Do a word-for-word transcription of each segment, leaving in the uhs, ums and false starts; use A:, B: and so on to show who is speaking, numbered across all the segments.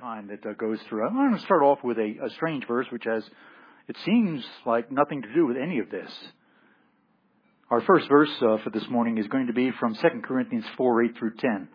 A: time that uh, goes through. I'm going to start off with a, a strange verse, which has, it seems like nothing to do with any of this. Our first verse uh, for this morning is going to be from Second Corinthians four, eight through ten.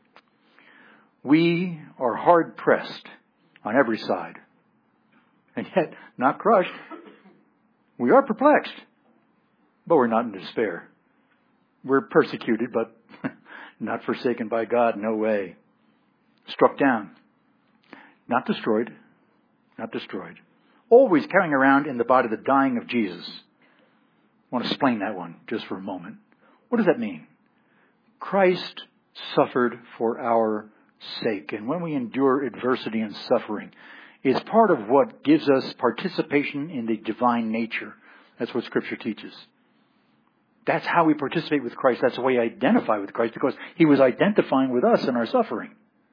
A: We are hard pressed on every side, and yet not crushed. We are perplexed, but we're not in despair. We're persecuted, but not forsaken by God, no way. Struck down, not destroyed, not destroyed. Always carrying around in the body the dying of Jesus. I want to explain that one just for a moment. What does that mean? Christ suffered for our sake. And when we endure adversity and suffering, it's part of what gives us participation in the divine nature. That's what Scripture teaches. That's how we participate with Christ. That's the way we identify with Christ, because He was identifying with us in our suffering.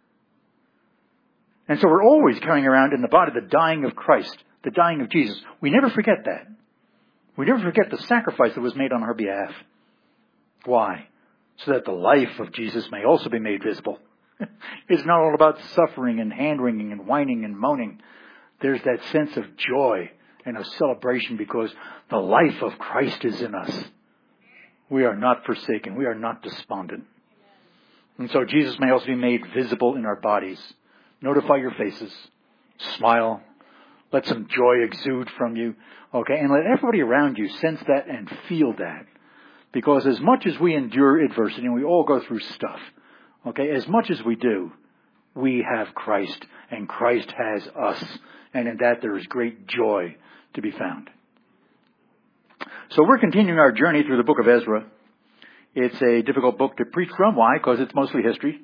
A: And so we're always carrying around in the body the dying of Christ, the dying of Jesus. We never forget that. We never forget the sacrifice that was made on our behalf. Why? So that the life of Jesus may also be made visible. It's not all about suffering and hand-wringing and whining and moaning. There's that sense of joy and of celebration because the life of Christ is in us. We are not forsaken. We are not despondent. And so Jesus may also be made visible in our bodies. Notify your faces. Smile. Let some joy exude from you. Okay, and let everybody around you sense that and feel that. Because as much as we endure adversity, and we all go through stuff, okay, as much as we do, we have Christ, and Christ has us. And in that there is great joy to be found. So we're continuing our journey through the book of Ezra. It's a difficult book to preach from. Why? Because it's mostly history.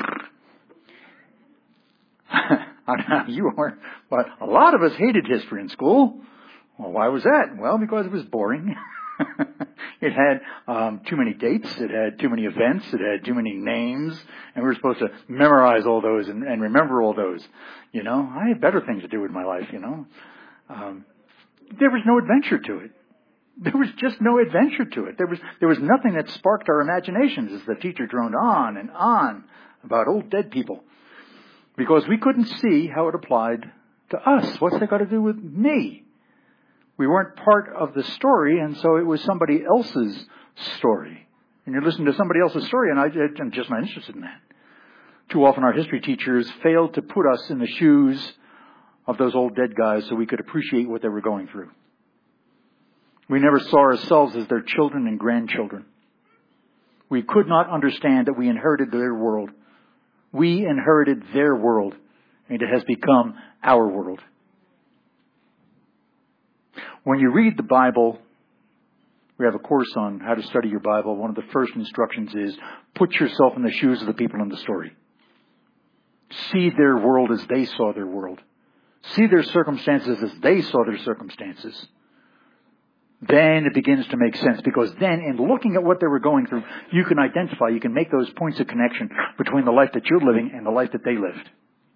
A: I don't know, you weren't, but a lot of us hated history in school. Well, why was that? Well, because it was boring. It had um, too many dates. It had too many events. It had too many names. And we were supposed to memorize all those and, and remember all those. You know, I had better things to do with my life, you know. Um, there was no adventure to it. There was just no adventure to it. There was there was nothing that sparked our imaginations as the teacher droned on and on about old dead people. Because we couldn't see how it applied to us. What's that got to do with me? We weren't part of the story, and so it was somebody else's story. And you're listening to somebody else's story, and I, I'm just not interested in that. Too often our history teachers failed to put us in the shoes of those old dead guys so we could appreciate what they were going through. We never saw ourselves as their children and grandchildren. We could not understand that we inherited their world. We inherited their world, and it has become our world. When you read the Bible, we have a course on how to study your Bible. One of the first instructions is put yourself in the shoes of the people in the story. See their world as they saw their world. See their circumstances as they saw their circumstances. Then it begins to make sense, because then in looking at what they were going through, you can identify, you can make those points of connection between the life that you're living and the life that they lived.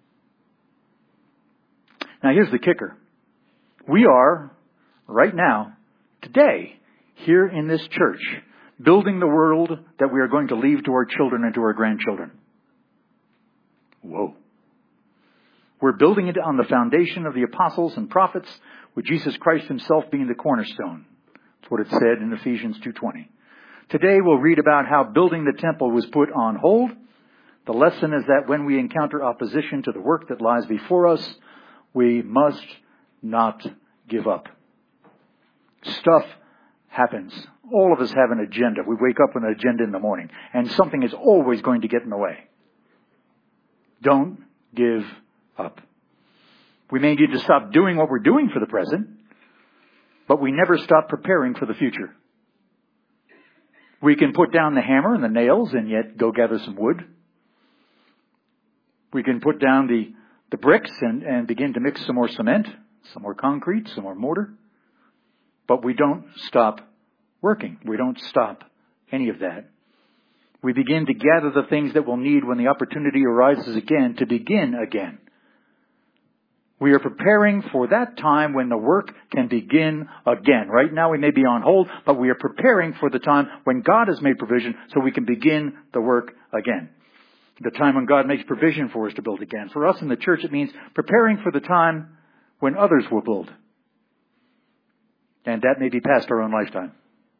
A: Now here's the kicker. We are, right now, today, here in this church, building the world that we are going to leave to our children and to our grandchildren. Whoa. We're building it on the foundation of the apostles and prophets, with Jesus Christ Himself being the cornerstone. That's what it said in Ephesians two twenty. Today we'll read about how building the temple was put on hold. The lesson is that when we encounter opposition to the work that lies before us, we must not give up. Stuff happens. All of us have an agenda. We wake up with an agenda in the morning, and something is always going to get in the way. Don't give up. We may need to stop doing what we're doing for the present, but we never stop preparing for the future. We can put down the hammer and the nails and yet go gather some wood. We can put down the, the bricks and, and begin to mix some more cement, some more concrete, some more mortar. But we don't stop working. We don't stop any of that. We begin to gather the things that we'll need when the opportunity arises again to begin again. We are preparing for that time when the work can begin again. Right now we may be on hold, but we are preparing for the time when God has made provision so we can begin the work again. The time when God makes provision for us to build again. For us in the church, it means preparing for the time when others will build. And that may be past our own lifetime.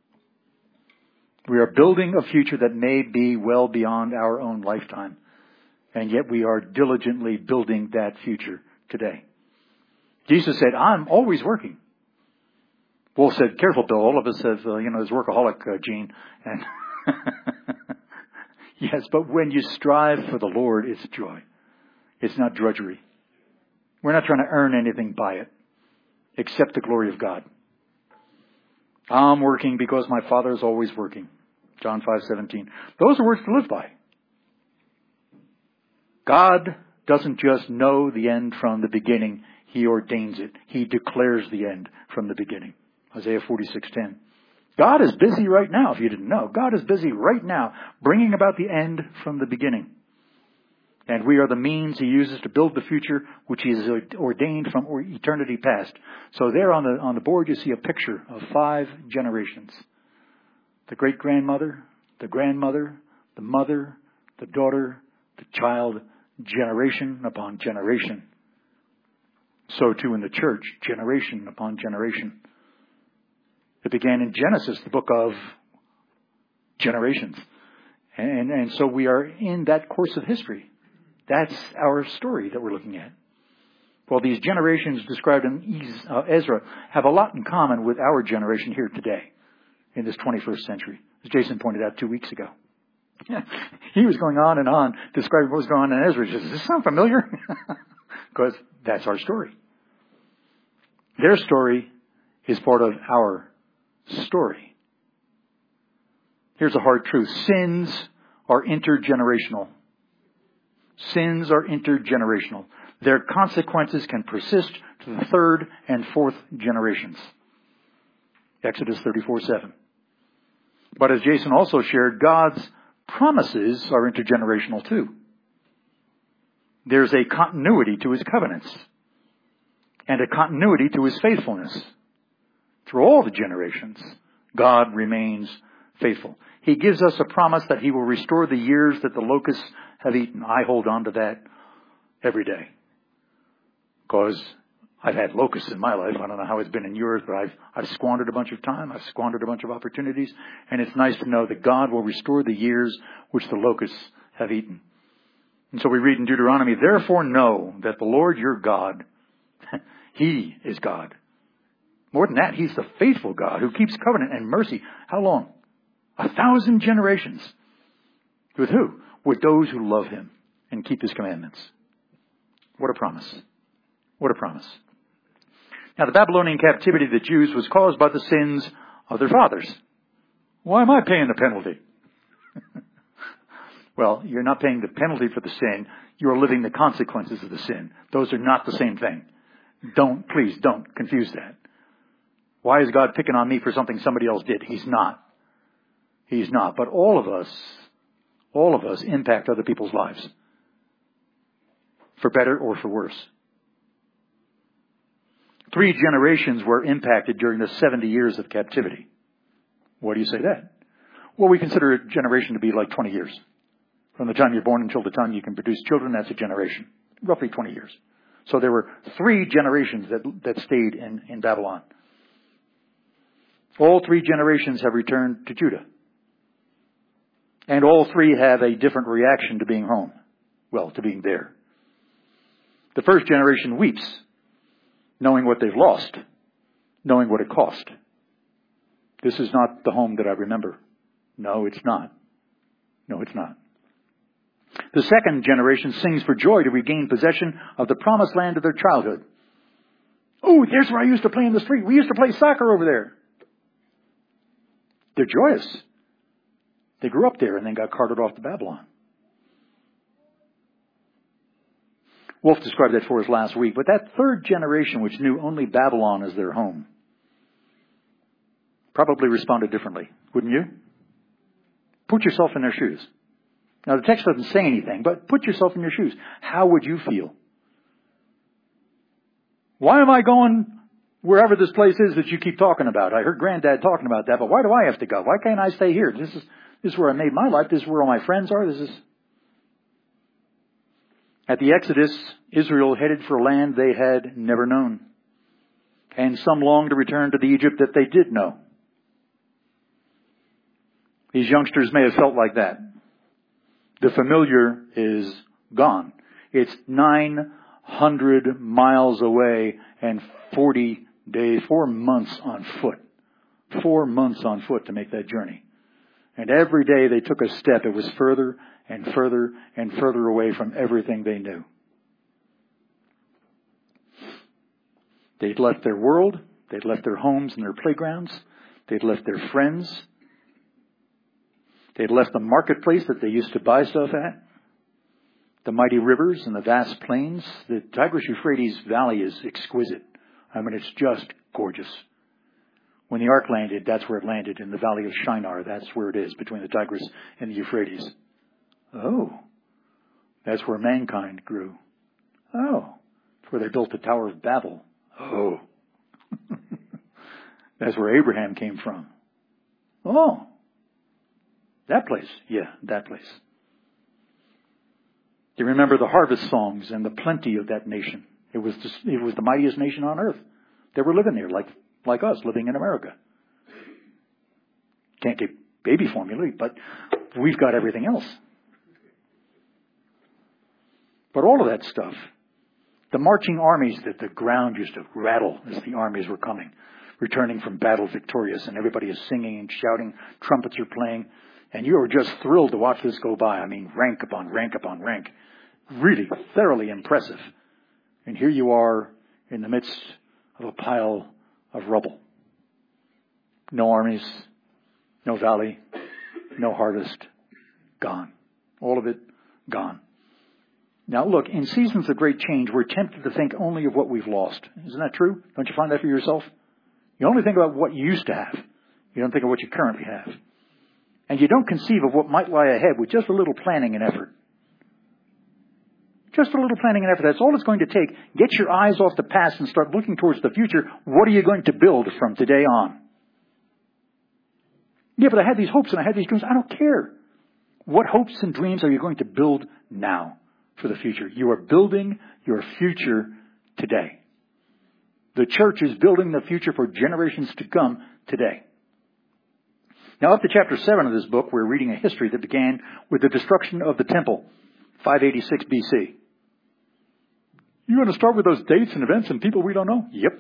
A: We are building a future that may be well beyond our own lifetime. And yet we are diligently building that future today. Jesus said, I'm always working. Wolf said, careful, Bill. All of us have, uh, you know, this workaholic uh, gene. And yes, but when you strive for the Lord, it's joy. It's not drudgery. We're not trying to earn anything by it, except the glory of God. I'm working because my Father is always working. John five seventeen. Those are words to live by. God doesn't just know the end from the beginning. He ordains it. He declares the end from the beginning. Isaiah forty-six ten. God is busy right now, if you didn't know. God is busy right now bringing about the end from the beginning. And we are the means He uses to build the future which He has ordained from eternity past. So there on the, on the board you see a picture of five generations. The great-grandmother, the grandmother, the mother, the daughter, the child, generation upon generation. So too in the church, generation upon generation. It began in Genesis, the book of generations. And, and so we are in that course of history. That's our story that we're looking at. Well, these generations described in Ezra have a lot in common with our generation here today in this twenty-first century, as Jason pointed out two weeks ago. He was going on and on describing what was going on in Ezra. He says, does this sound familiar? Because that's our story. Their story is part of our story. Here's a hard truth. Sins are intergenerational. Sins are intergenerational. Their consequences can persist to the third and fourth generations. Exodus thirty-four seven. But as Jason also shared, God's promises are intergenerational too. There's a continuity to His covenants and a continuity to His faithfulness. Through all the generations, God remains faithful. He gives us a promise that He will restore the years that the locusts have eaten. I hold on to that every day. Because I've had locusts in my life. I don't know how it's been in yours, but I've, I've squandered a bunch of time. I've squandered a bunch of opportunities. And it's nice to know that God will restore the years which the locusts have eaten. And so we read in Deuteronomy, therefore know that the Lord your God, He is God. More than that, He's the faithful God who keeps covenant and mercy. How long? A thousand generations. With who? With those who love Him and keep His commandments. What a promise. What a promise. Now, the Babylonian captivity of the Jews was caused by the sins of their fathers. Why am I paying the penalty? Well, you're not paying the penalty for the sin. You're living the consequences of the sin. Those are not the same thing. Don't, please don't confuse that. Why is God picking on me for something somebody else did? He's not. He's not. But all of us, all of us impact other people's lives. For better or for worse. Three generations were impacted during the seventy years of captivity. Why do you say that? Well, we consider a generation to be like twenty years. From the time you're born until the time you can produce children, that's a generation. Roughly twenty years. So there were three generations that, that stayed in, in Babylon. All three generations have returned to Judah. And all three have a different reaction to being home. Well, to being there. The first generation weeps, knowing what they've lost, knowing what it cost. This is not the home that I remember. No, it's not. No, it's not. The second generation sings for joy to regain possession of the promised land of their childhood. Oh, there's where I used to play in the street. We used to play soccer over there. They're joyous. They grew up there and then got carted off to Babylon. Wolf described that for us last week. But that third generation, which knew only Babylon as their home, probably responded differently. Wouldn't you? Put yourself in their shoes. Now, the text doesn't say anything, but put yourself in your shoes. How would you feel? Why am I going wherever this place is that you keep talking about? I heard Granddad talking about that, but why do I have to go? Why can't I stay here? This is, this is where I made my life. This is where all my friends are. This is... At the Exodus, Israel headed for a land they had never known. And some longed to return to the Egypt that they did know. These youngsters may have felt like that. The familiar is gone. It's nine hundred miles away and forty days, four months on foot. Four months on foot to make that journey. And every day they took a step, it was further and further and further away from everything they knew. They'd left their world. They'd left their homes and their playgrounds. They'd left their friends. They'd left the marketplace that they used to buy stuff at. The mighty rivers and the vast plains. The Tigris-Euphrates Valley is exquisite. I mean, it's just gorgeous. When the ark landed, that's where it landed, in the valley of Shinar. That's where it is, between the Tigris and the Euphrates. Oh, that's where mankind grew. Oh, that's where they built the Tower of Babel. Oh, that's where Abraham came from. Oh, that place. Yeah, that place. Do you remember the harvest songs and the plenty of that nation? It was the, it was the mightiest nation on earth. They were living there like, like us, living in America. Can't get baby formula, but we've got everything else. But all of that stuff, the marching armies that the ground used to rattle as the armies were coming, returning from battle victorious, and everybody is singing and shouting, trumpets are playing, and you are just thrilled to watch this go by. I mean, rank upon rank upon rank. Really, thoroughly impressive. And here you are in the midst of a pile of rubble. No armies, no valley, no harvest. Gone. All of it gone. Now look, in seasons of great change, we're tempted to think only of what we've lost. Isn't that true? Don't you find that for yourself? You only think about what you used to have. You don't think of what you currently have. And you don't conceive of what might lie ahead with just a little planning and effort. Just a little planning and effort. That's all it's going to take. Get your eyes off the past and start looking towards the future. What are you going to build from today on? Yeah, but I had these hopes and I had these dreams. I don't care. What hopes and dreams are you going to build now for the future? You are building your future today. The church is building the future for generations to come today. Now up to chapter seven of this book, we're reading a history that began with the destruction of the temple, five eighty-six B C. You want to start with those dates and events and people we don't know? Yep.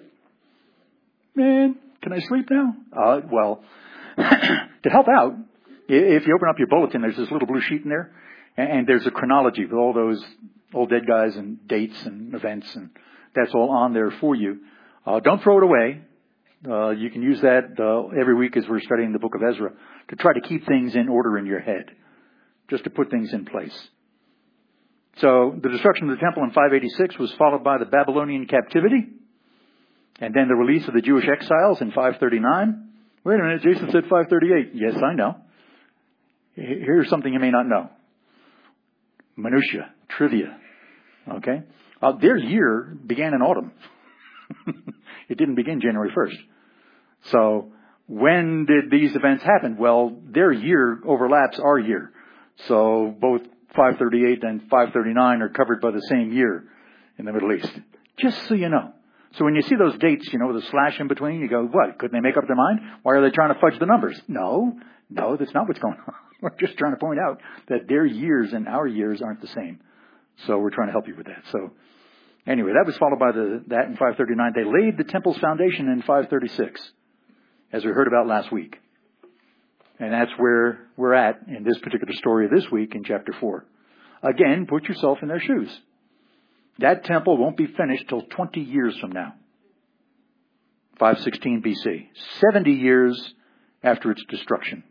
A: Man, can I sleep now? Uh, well, to help out, if you open up your bulletin, there's this little blue sheet in there, and there's a chronology with all those old dead guys and dates and events, and that's all on there for you. Uh, don't throw it away. Uh, you can use that uh, every week as we're studying the book of Ezra to try to keep things in order in your head, just to put things in place. So the destruction of the temple in five eighty-six was followed by the Babylonian captivity, and then the release of the Jewish exiles in five thirty-nine. Wait a minute, Jason said five thirty-eight. Yes, I know. Here's something you may not know. Minutia, trivia. Okay? Uh, their year began in autumn. It didn't begin January first. So when did these events happen? Well, their year overlaps our year. So both five thirty-eight and five thirty-nine are covered by the same year in the Middle East. Just so you know. So when you see those dates, you know, with a slash in between, you go, what? Couldn't they make up their mind? Why are they trying to fudge the numbers? No, no, that's not what's going on. We're just trying to point out that their years and our years aren't the same. So we're trying to help you with that. So anyway, that was followed by the, that in five thirty-nine. They laid the temple's foundation in five thirty-six, as we heard about last week. And that's where we're at in this particular story of this week in chapter four. Again, put yourself in their shoes. That temple won't be finished till twenty years from now. five sixteen B C. seventy years after its destruction.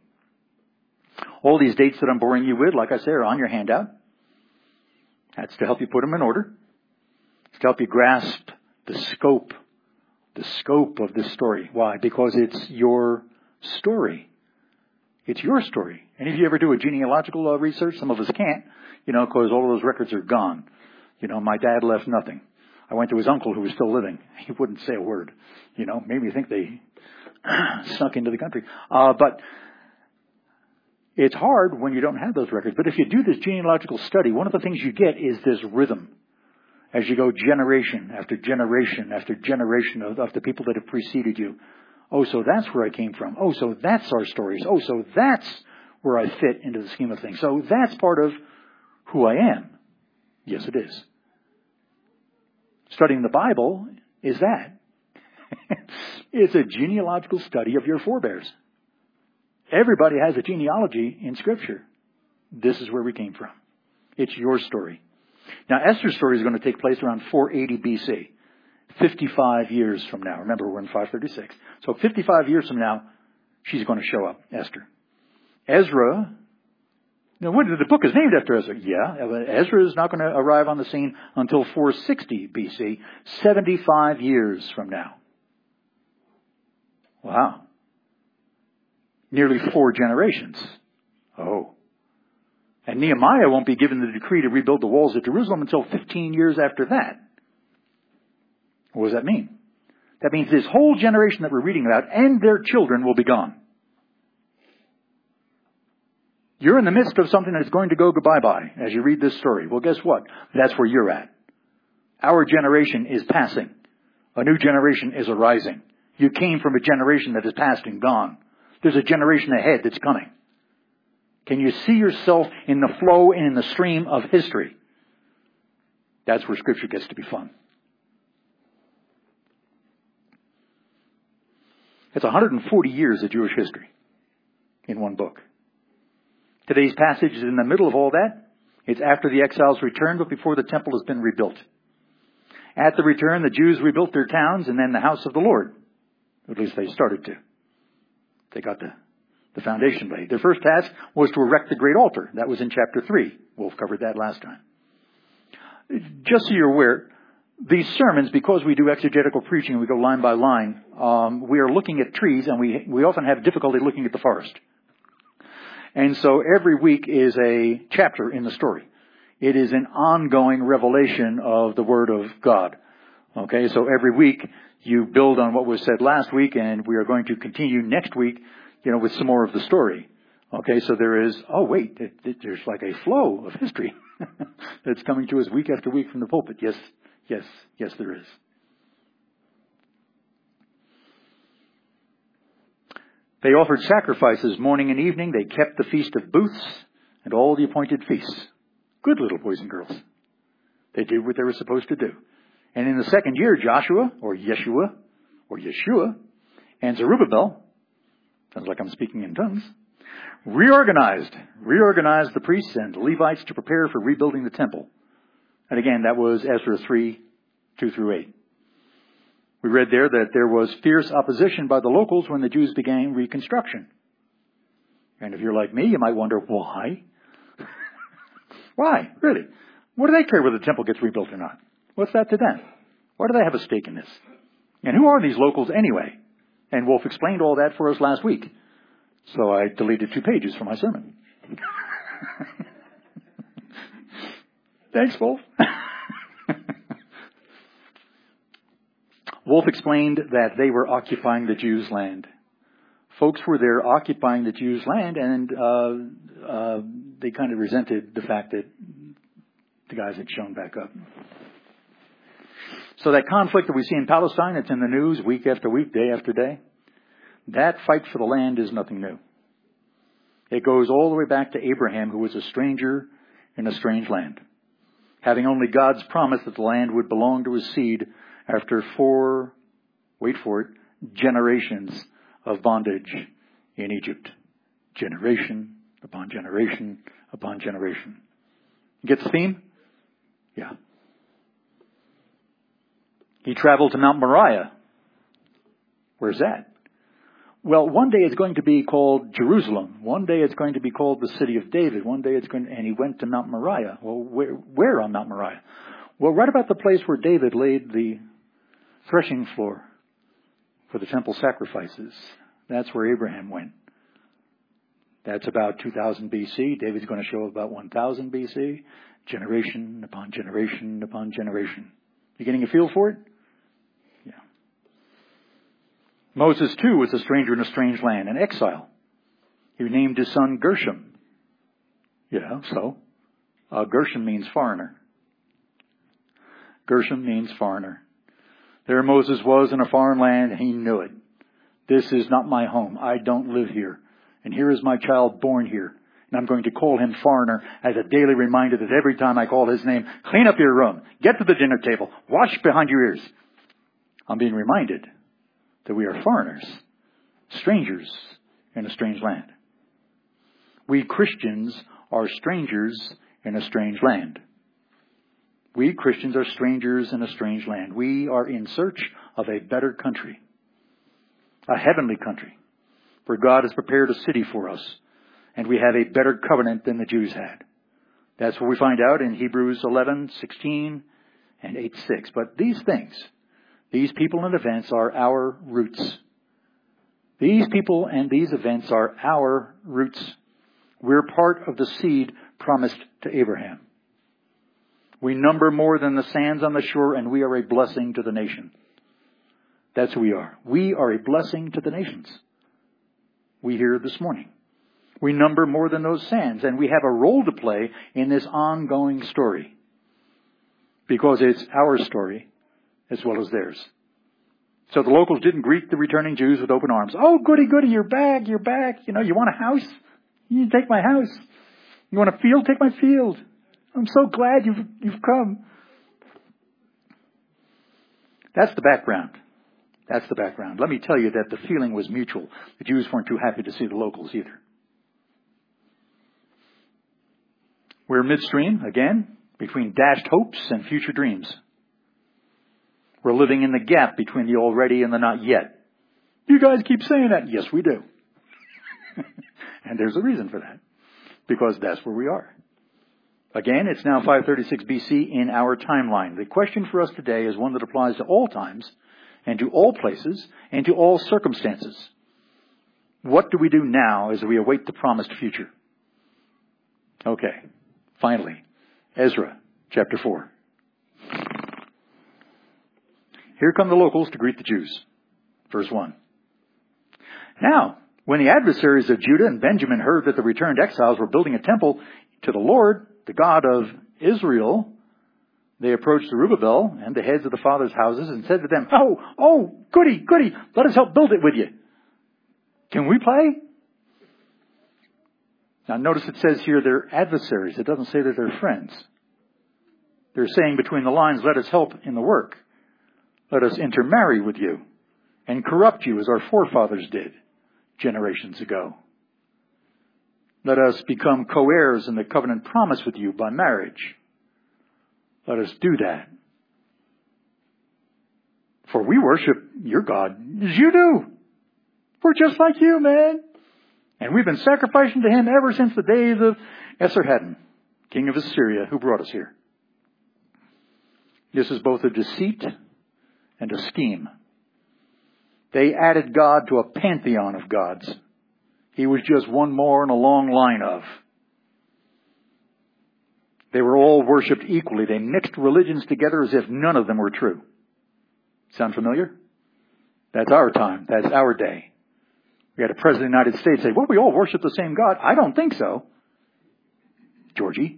A: All these dates that I'm boring you with, like I say, are on your handout. That's to help you put them in order. It's to help you grasp the scope, the scope of this story. Why? Because it's your story. It's your story. Any of you ever do a genealogical uh, research? Some of us can't, you know, because all of those records are gone. You know, my dad left nothing. I went to his uncle who was still living. He wouldn't say a word. You know, made me think they snuck into the country. Uh, but It's hard when you don't have those records. But if you do this genealogical study, one of the things you get is this rhythm. As you go generation after generation after generation of, of the people that have preceded you. Oh, so that's where I came from. Oh, so that's our stories. Oh, so that's where I fit into the scheme of things. So that's part of who I am. Yes, it is. Studying the Bible is that. It's a genealogical study of your forebears. Everybody has a genealogy in Scripture. This is where we came from. It's your story. Now, Esther's story is going to take place around four eighty B C, fifty-five years from now. Remember, we're in five thirty-six. So fifty-five years from now, she's going to show up, Esther. Ezra, now what, the book is named after Ezra. Yeah, Ezra is not going to arrive on the scene until four sixty B C, seventy-five years from now. Wow. Nearly four generations. Oh. And Nehemiah won't be given the decree to rebuild the walls of Jerusalem until fifteen years after that. What does that mean? That means this whole generation that we're reading about and their children will be gone. You're in the midst of something that's going to go goodbye-bye as you read this story. Well, guess what? That's where you're at. Our generation is passing. A new generation is arising. You came from a generation that is past and gone. There's a generation ahead that's coming. Can you see yourself in the flow and in the stream of history? That's where Scripture gets to be fun. It's one hundred forty years of Jewish history in one book. Today's passage is in the middle of all that. It's after the exiles return, but before the temple has been rebuilt. At the return, the Jews rebuilt their towns and then the house of the Lord. At least they started to. They got the, the foundation laid. Their first task was to erect the great altar. That was in chapter three. Wolf covered that last time. Just so you're aware, these sermons, because we do exegetical preaching, we go line by line, um, we are looking at trees, and we we often have difficulty looking at the forest. And so every week is a chapter in the story. It is an ongoing revelation of the Word of God. Okay, so every week you build on what was said last week, and we are going to continue next week, you know, with some more of the story. Okay, so there is, oh wait, it, it, there's like a flow of history that's coming to us week after week from the pulpit. Yes, yes, yes there is. They offered sacrifices morning and evening. They kept the Feast of Booths and all the appointed feasts. Good little boys and girls. They did what they were supposed to do. And in the second year, Joshua, or Yeshua, or Yeshua, and Zerubbabel, sounds like I'm speaking in tongues, reorganized, reorganized the priests and the Levites to prepare for rebuilding the temple. And again, that was Ezra three, two through eight. We read there that there was fierce opposition by the locals when the Jews began reconstruction. And if you're like me, you might wonder, why? Why? Really? What do they care whether the temple gets rebuilt or not? What's that to them? Why do they have a stake in this? And who are these locals anyway? And Wolf explained all that for us last week. So I deleted two pages from my sermon. Thanks, Wolf. Wolf explained that they were occupying the Jews' land. Folks were there occupying the Jews' land, and uh, uh, they kind of resented the fact that the guys had shown back up. So that conflict that we see in Palestine, it's in the news week after week, day after day. That fight for the land is nothing new. It goes all the way back to Abraham, who was a stranger in a strange land, having only God's promise that the land would belong to his seed after four, wait for it, generations of bondage in Egypt. Generation upon generation upon generation. You get the theme? Yeah. He traveled to Mount Moriah. Where's that? Well, one day it's going to be called Jerusalem. One day it's going to be called the city of David. One day it's going to, and he went to Mount Moriah. Well, where, where on Mount Moriah? Well, right about the place where David laid the threshing floor for the temple sacrifices. That's where Abraham went. That's about two thousand B C. David's going to show up about one thousand B C. Generation upon generation upon generation. You getting a feel for it? Yeah. Moses, too, was a stranger in a strange land, an exile. He named his son Gershom. Yeah, so uh, Gershom means foreigner. Gershom means foreigner. There Moses was in a foreign land, and he knew it. This is not my home. I don't live here. And here is my child born here. And I'm going to call him foreigner as a daily reminder that every time I call his name, clean up your room, get to the dinner table, wash behind your ears. I'm being reminded that we are foreigners, strangers in a strange land. We Christians are strangers in a strange land. We Christians are strangers in a strange land. We are in search of a better country, a heavenly country, where God has prepared a city for us, and we have a better covenant than the Jews had. That's what we find out in Hebrews eleven, sixteen, and eight six. But these things, these people and events are our roots. These people and these events are our roots. We're part of the seed promised to Abraham. We number more than the sands on the shore, and we are a blessing to the nation. That's who we are. We are a blessing to the nations. We hear this morning. We number more than those sands, and we have a role to play in this ongoing story. Because it's our story as well as theirs. So the locals didn't greet the returning Jews with open arms. Oh, goody, goody, you're back, you're back. You know, you want a house? You take my house. You want a field? Take my field. I'm so glad you've, you've come. That's the background. That's the background. Let me tell you that the feeling was mutual. The Jews weren't too happy to see the locals either. We're midstream, again, between dashed hopes and future dreams. We're living in the gap between the already and the not yet. You guys keep saying that. Yes, we do. And there's a reason for that. Because that's where we are. Again, it's now five thirty-six B C in our timeline. The question for us today is one that applies to all times and to all places and to all circumstances. What do we do now as we await the promised future? Okay, finally, Ezra chapter four. Here come the locals to greet the Jews. Verse one. Now, when the adversaries of Judah and Benjamin heard that the returned exiles were building a temple to the Lord, the God of Israel, they approached Zerubbabel and the heads of the fathers' houses and said to them, Oh, oh, goody, goody, let us help build it with you. Can we play? Now notice it says here they're adversaries. It doesn't say that they're friends. They're saying between the lines, let us help in the work. Let us intermarry with you and corrupt you as our forefathers did generations ago. Let us become co-heirs in the covenant promise with you by marriage. Let us do that. For we worship your God as you do. We're just like you, man. And we've been sacrificing to him ever since the days of Esarhaddon, king of Assyria, who brought us here. This is both a deceit and a scheme. They added God to a pantheon of gods. He was just one more in a long line of. They were all worshipped equally. They mixed religions together as if none of them were true. Sound familiar? That's our time. That's our day. We had a president of the United States say, well, we all worship the same God. I don't think so. Georgie.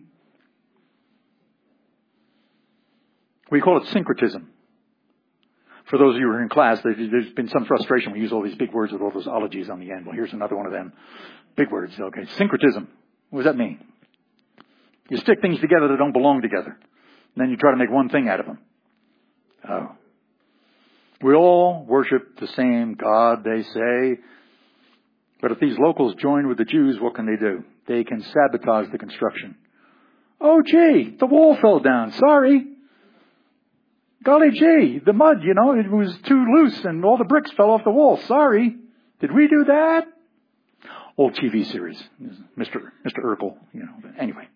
A: We call it syncretism. For those of you who are in class, there's been some frustration. We use all these big words with all those ologies on the end. Well, here's another one of them. Big words. Okay. Syncretism. What does that mean? You stick things together that don't belong together. And then you try to make one thing out of them. Oh. We all worship the same God, they say. But if these locals join with the Jews, what can they do? They can sabotage the construction. Oh, gee, the wall fell down. Sorry. Golly gee, the mud, you know, it was too loose and all the bricks fell off the wall. Sorry. Did we do that? Old T V series. Mister Mister Urkel, you know. Anyway.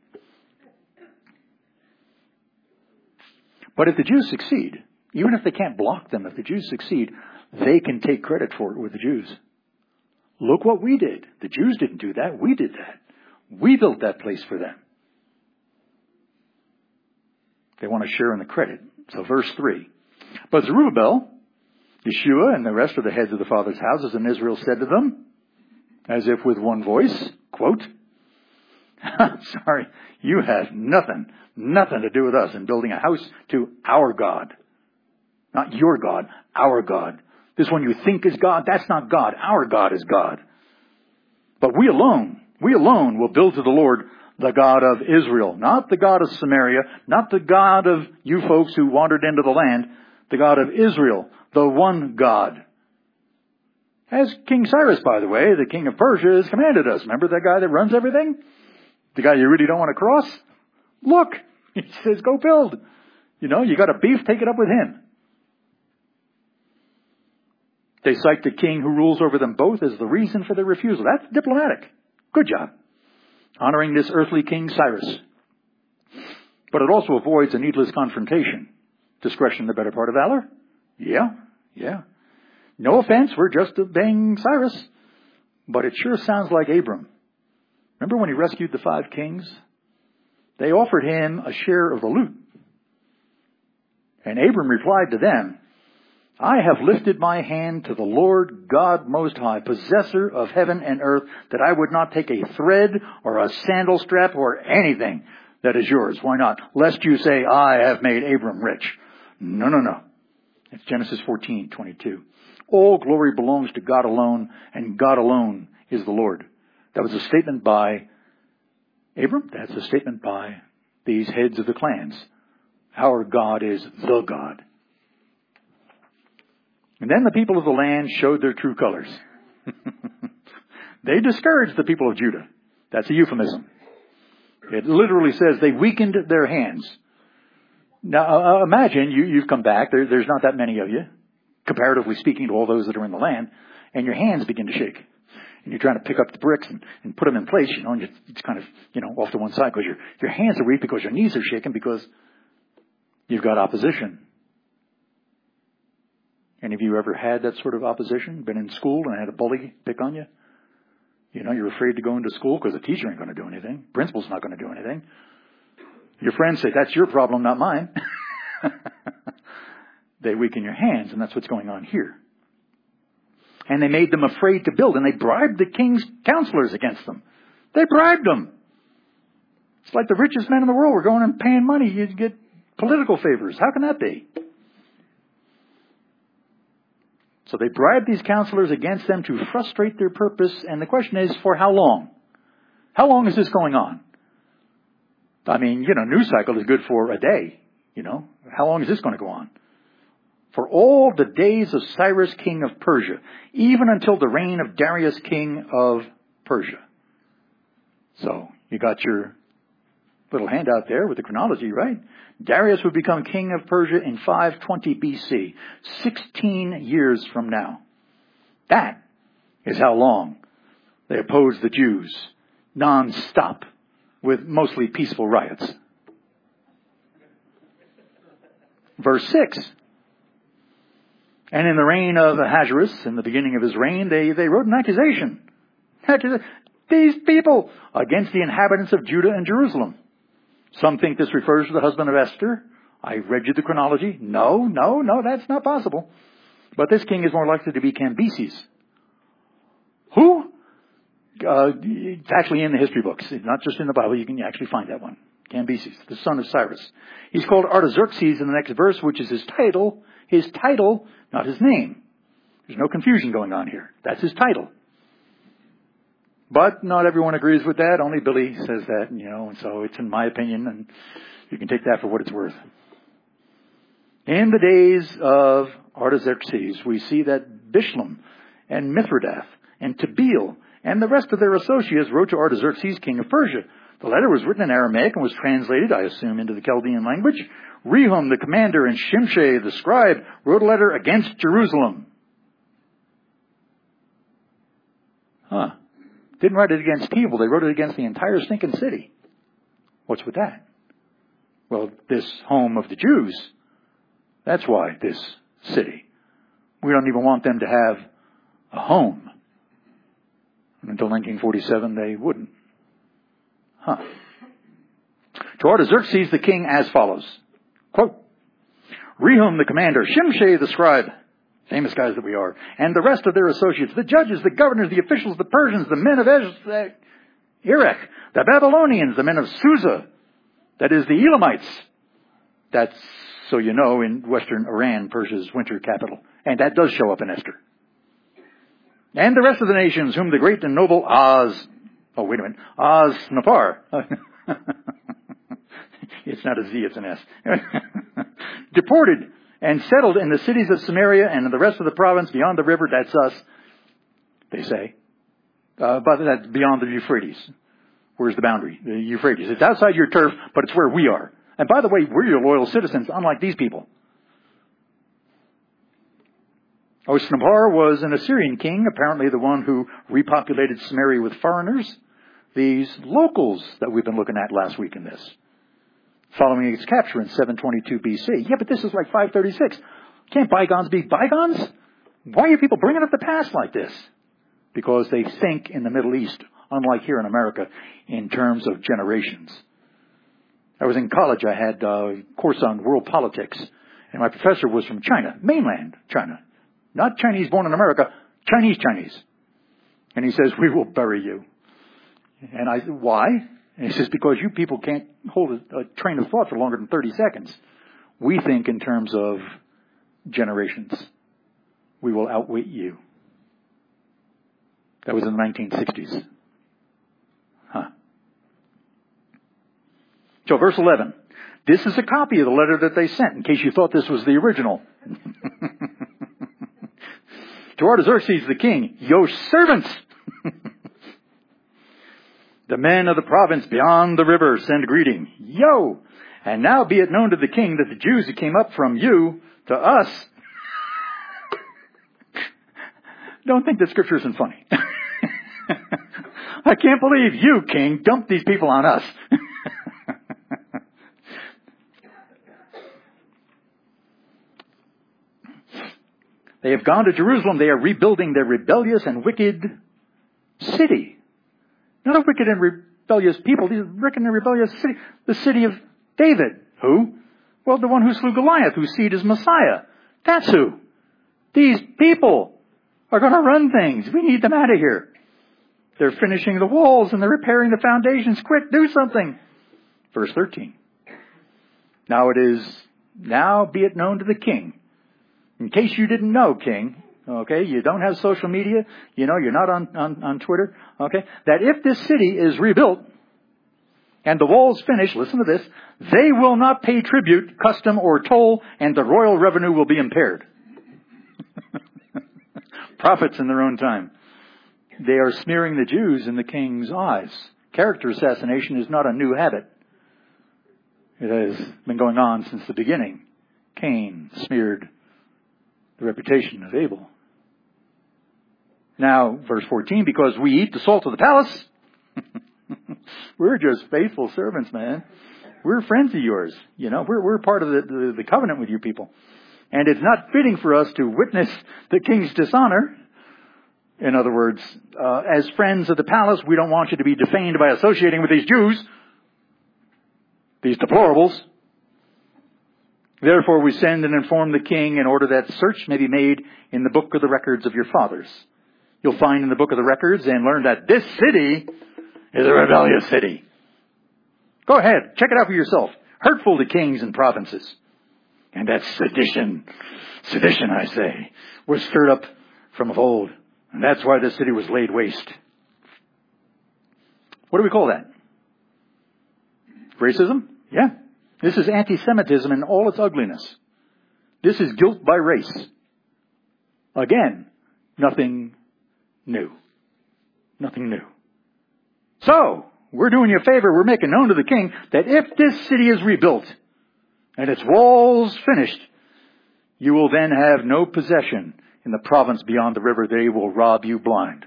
A: But if the Jews succeed, even if they can't block them, if the Jews succeed, they can take credit for it with the Jews. Look what we did. The Jews didn't do that. We did that. We built that place for them. They want to share in the credit. So verse three. But Zerubbabel, Yeshua, and the rest of the heads of the fathers' houses in Israel said to them, as if with one voice, quote, sorry, you have nothing, nothing to do with us in building a house to our God. Not your God, our God. This one you think is God, that's not God. Our God is God. But we alone, we alone will build to the Lord the God of Israel, not the God of Samaria, not the God of you folks who wandered into the land, the God of Israel, the one God. As King Cyrus, by the way, the king of Persia, has commanded us. Remember that guy that runs everything? The guy you really don't want to cross? Look, he says, go build. You know, you got a beef, take it up with him. They cite the king who rules over them both as the reason for their refusal. That's diplomatic. Good job. Honoring this earthly king Cyrus. But it also avoids a needless confrontation. Discretion the better part of valor? Yeah, yeah. No offense, we're just obeying Cyrus. But it sure sounds like Abram. Remember when he rescued the five kings? They offered him a share of the loot. And Abram replied to them, I have lifted my hand to the Lord God Most High, possessor of heaven and earth, that I would not take a thread or a sandal strap or anything that is yours. Why not? Lest you say, I have made Abram rich. No, no, no. It's Genesis fourteen twenty-two. All glory belongs to God alone, and God alone is the Lord. That was a statement by Abram. That's a statement by these heads of the clans. Our God is the God. And then the people of the land showed their true colors. They discouraged the people of Judah. That's a euphemism. It literally says they weakened their hands. Now, uh, imagine you, you've come back. There, there's not that many of you, comparatively speaking to all those that are in the land, and your hands begin to shake. And you're trying to pick up the bricks and, and put them in place, you know, and it's kind of, you know, off to one side because your, your hands are weak because your knees are shaking because you've got opposition. Any of you ever had that sort of opposition? Been in school and had a bully pick on you? You know, you're afraid to go into school because the teacher ain't going to do anything. Principal's not going to do anything. Your friends say, that's your problem, not mine. They weaken your hands, and that's what's going on here. And they made them afraid to build, and they bribed the king's counselors against them. They bribed them. It's like the richest men in the world were going and paying money. You'd get political favors. How can that be? So they bribed these counselors against them to frustrate their purpose. And the question is, for how long? How long is this going on? I mean, you know, news cycle is good for a day. You know, how long is this going to go on? For all the days of Cyrus, king of Persia, even until the reign of Darius, king of Persia. So you got your little handout there with the chronology, right? Darius would become king of Persia in five twenty B C, sixteen years from now. That is how long they opposed the Jews, non-stop, with mostly peaceful riots. Verse six. And in the reign of Ahasuerus, in the beginning of his reign, they, they wrote an accusation. These people against the inhabitants of Judah and Jerusalem. Some think this refers to the husband of Esther. I read you the chronology. No, no, no, that's not possible. But this king is more likely to be Cambyses. Who? Uh, it's actually in the history books. It's not just in the Bible. You can actually find that one. Cambyses, the son of Cyrus. He's called Artaxerxes in the next verse, which is his title. His title, not his name. There's no confusion going on here. That's his title. But not everyone agrees with that. Only Billy says that, you know, and so it's in my opinion, and you can take that for what it's worth. In the days of Artaxerxes, we see that Bishlam and Mithridath and Tabeel and the rest of their associates wrote to Artaxerxes, king of Persia. The letter was written in Aramaic and was translated, I assume, into the Chaldean language. Rehum, the commander, and Shimshai, the scribe, wrote a letter against Jerusalem. Huh. Didn't write it against people. They wrote it against the entire stinking city. What's with that? Well, this home of the Jews. That's why this city. We don't even want them to have a home. And until nineteen forty-seven, they wouldn't. Huh. To Artaxerxes the king as follows. Quote, Rehum the commander, Shimshai the scribe, Famous guys that we are. And the rest of their associates, the judges, the governors, the officials, the Persians, the men of Ez- Erech, the Babylonians, the men of Susa, that is the Elamites. That's, so you know, in western Iran, Persia's winter capital. And that does show up in Esther. And the rest of the nations, whom the great and noble Oz, oh wait a minute, Oz Napar. It's not a Z, it's an S. Deported and settled in the cities of Samaria and in the rest of the province beyond the river. That's us, they say. Uh, but that's beyond the Euphrates. Where's the boundary? The Euphrates. It's outside your turf, but it's where we are. And by the way, we're your loyal citizens, unlike these people. Osnappar was an Assyrian king, apparently the one who repopulated Samaria with foreigners. These locals that we've been looking at last week in this. Following its capture in seven twenty-two B C. Yeah, but this is like five thirty-six. Can't bygones be bygones? Why are people bringing up the past like this? Because they think in the Middle East, unlike here in America, in terms of generations. I was in college. I had a course on world politics, and my professor was from China, mainland China. Not Chinese born in America, Chinese Chinese. And he says, we will bury you. And I said, why? And he says, because you people can't hold a, a train of thought for longer than thirty seconds. We think in terms of generations. We will outwit you. That was in the nineteen sixties. Huh. So verse eleven. This is a copy of the letter that they sent, in case you thought this was the original. To Artaxerxes the king, your servants, the men of the province beyond the river, send greeting. Yo! And now be it known to the king that the Jews who came up from you to us, don't think that scripture isn't funny. I can't believe you, king, dumped these people on us. They have gone to Jerusalem. They are rebuilding their rebellious and wicked city. Not a wicked and rebellious people. These wicked and rebellious city. The city of David. Who? Well, the one who slew Goliath, whose seed is Messiah. That's who. These people are going to run things. We need them out of here. They're finishing the walls and they're repairing the foundations. Quick, do something. Verse thirteen. Now it is, now be it known to the king. In case you didn't know, king, okay, you don't have social media, you know, you're not on, on, on Twitter, okay, that if this city is rebuilt and the walls finished, listen to this, they will not pay tribute, custom, or toll, and the royal revenue will be impaired. Prophets in their own time. They are smearing the Jews in the king's eyes. Character assassination is not a new habit. It has been going on since the beginning. Cain smeared the reputation of Abel. Now, verse fourteen, because we eat the salt of the palace. We're just faithful servants, man. We're friends of yours. You know, we're, we're part of the, the, the covenant with you people. And it's not fitting for us to witness the king's dishonor. In other words, uh, as friends of the palace, we don't want you to be defamed by associating with these Jews, these deplorables. Therefore, we send and inform the king in order that search may be made in the book of the records of your fathers. You'll find in the book of the records and learn that this city is a rebellious city. Go ahead, check it out for yourself. Hurtful to kings and provinces. And that sedition, sedition, I say, was stirred up from of old. And that's why the city was laid waste. What do we call that? Racism? Yeah. This is anti-Semitism in all its ugliness. This is guilt by race. Again, nothing new. Nothing new. So, we're doing you a favor. We're making known to the king that if this city is rebuilt and its walls finished, you will then have no possession in the province beyond the river. They will rob you blind.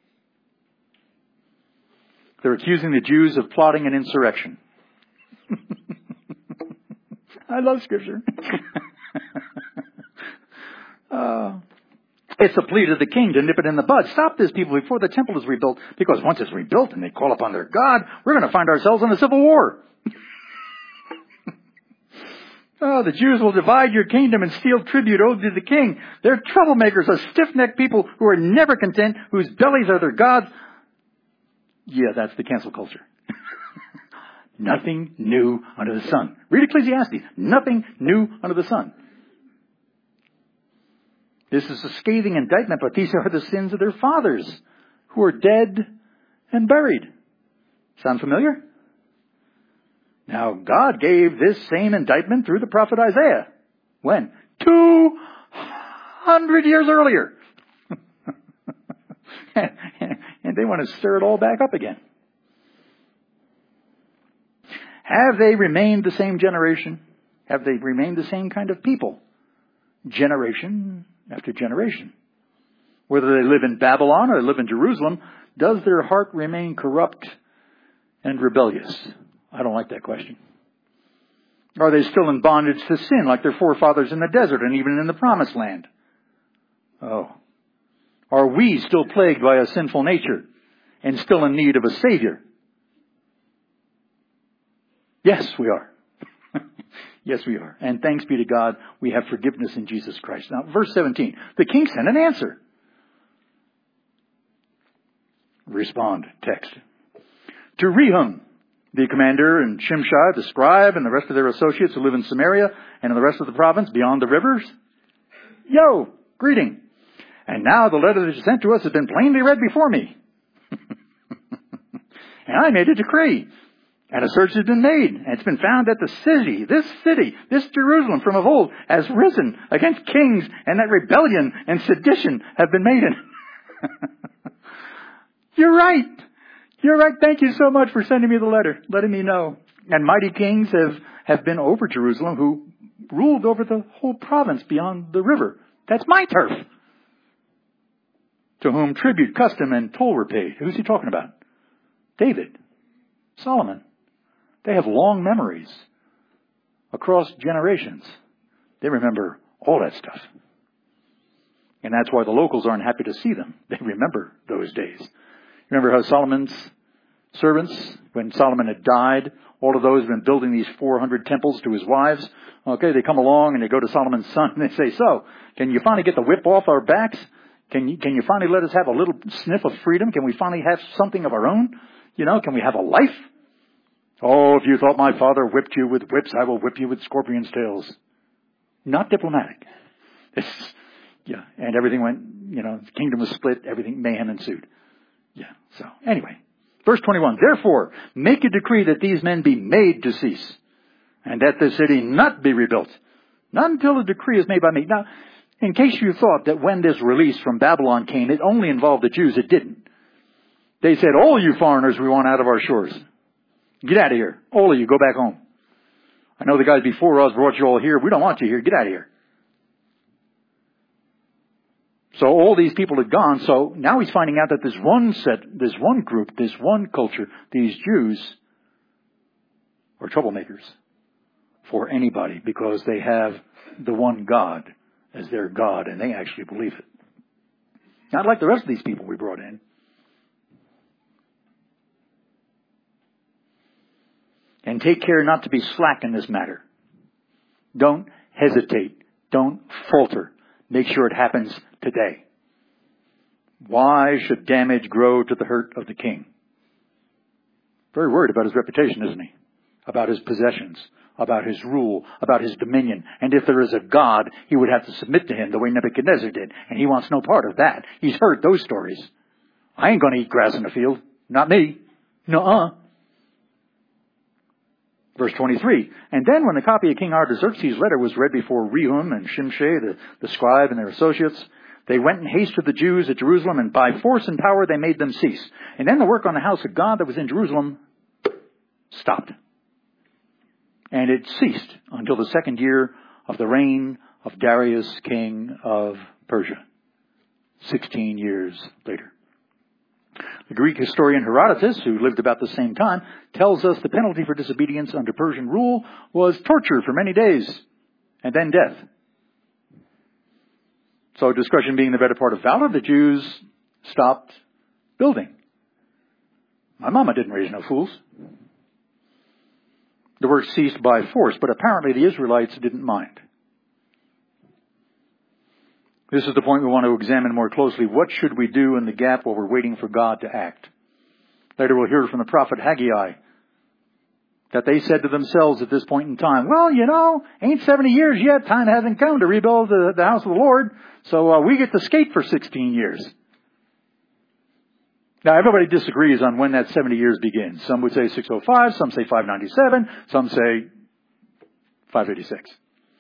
A: They're accusing the Jews of plotting an insurrection. I love Scripture. uh, it's a plea to the king to nip it in the bud. Stop this, people, before the temple is rebuilt. Because once it's rebuilt and they call upon their God, we're going to find ourselves in a civil war. Oh, the Jews will divide your kingdom and steal tribute owed to the king. They're troublemakers, are stiff-necked people who are never content, whose bellies are their gods. Yeah, that's the cancel culture. Nothing new under the sun. Read Ecclesiastes. Nothing new under the sun. This is a scathing indictment, but these are the sins of their fathers, who are dead and buried. Sound familiar? Now, God gave this same indictment through the prophet Isaiah. When? Two hundred years earlier. And they want to stir it all back up again. Have they remained the same generation? Have they remained the same kind of people? Generation after generation. Whether they live in Babylon or they live in Jerusalem, does their heart remain corrupt and rebellious? I don't like that question. Are they still in bondage to sin like their forefathers in the desert and even in the promised land? Oh. Are we still plagued by a sinful nature and still in need of a Savior? Yes, we are. Yes, we are. And thanks be to God, we have forgiveness in Jesus Christ. Now, verse seventeen. The king sent an answer. Respond, text. To Rehum, the commander, and Shimshai, the scribe, and the rest of their associates who live in Samaria and in the rest of the province beyond the rivers. Yo, greeting. And now the letter that you sent to us has been plainly read before me. And I made a decree. And a search has been made. And it's been found that the city, this city, this Jerusalem from of old, has risen against kings, and that rebellion and sedition have been made in. You're right. You're right. Thank you so much for sending me the letter, letting me know. And mighty kings have, have been over Jerusalem who ruled over the whole province beyond the river. That's my turf. To whom tribute, custom, and toll were paid. Who's he talking about? David. Solomon. They have long memories across generations. They remember all that stuff. And that's why the locals aren't happy to see them. They remember those days. Remember how Solomon's servants, when Solomon had died, all of those have been building these four hundred temples to his wives. Okay, they come along and they go to Solomon's son and they say, so, can you finally get the whip off our backs? Can you, can you finally let us have a little sniff of freedom? Can we finally have something of our own? You know, can we have a life? Oh, if you thought my father whipped you with whips, I will whip you with scorpion's tails. Not diplomatic. It's, yeah, and everything went, you know, the kingdom was split, everything, mayhem ensued. Yeah, so, anyway. Verse twenty-one, therefore, make a decree that these men be made to cease, and that the city not be rebuilt, not until a decree is made by me. Now, in case you thought that when this release from Babylon came, it only involved the Jews, it didn't. They said, all you foreigners we want out of our shores. Get out of here. All of you, go back home. I know the guys before us brought you all here. We don't want you here. Get out of here. So all these people had gone. So now he's finding out that this one set, this one group, this one culture, these Jews are troublemakers for anybody because they have the one God as their God and they actually believe it. Not like the rest of these people we brought in. And take care not to be slack in this matter. Don't hesitate. Don't falter. Make sure it happens today. Why should damage grow to the hurt of the king? Very worried about his reputation, isn't he? About his possessions, about his rule, about his dominion. And if there is a God, he would have to submit to him the way Nebuchadnezzar did. And he wants no part of that. He's heard those stories. I ain't going to eat grass in the field. Not me. Nuh-uh. Verse twenty-three, and then when the copy of King Artaxerxes' letter was read before Rehum and Shimshai, the, the scribe, and their associates, they went in haste to the Jews at Jerusalem, and by force and power they made them cease. And then the work on the house of God that was in Jerusalem stopped. And it ceased until the second year of the reign of Darius, king of Persia, sixteen years later. The Greek historian Herodotus, who lived about the same time, tells us the penalty for disobedience under Persian rule was torture for many days and then death. So discretion being the better part of valor, the Jews stopped building. My mama didn't raise no fools. The work ceased by force, but apparently the Israelites didn't mind. This is the point we want to examine more closely. What should we do in the gap while we're waiting for God to act? Later we'll hear from the prophet Haggai that they said to themselves at this point in time, well, you know, ain't seventy years yet. Time hasn't come to rebuild the, the house of the Lord. So uh, we get to skate for sixteen years. Now, everybody disagrees on when that seventy years begins. Some would say six oh five, some say five ninety-seven, some say five eighty-six.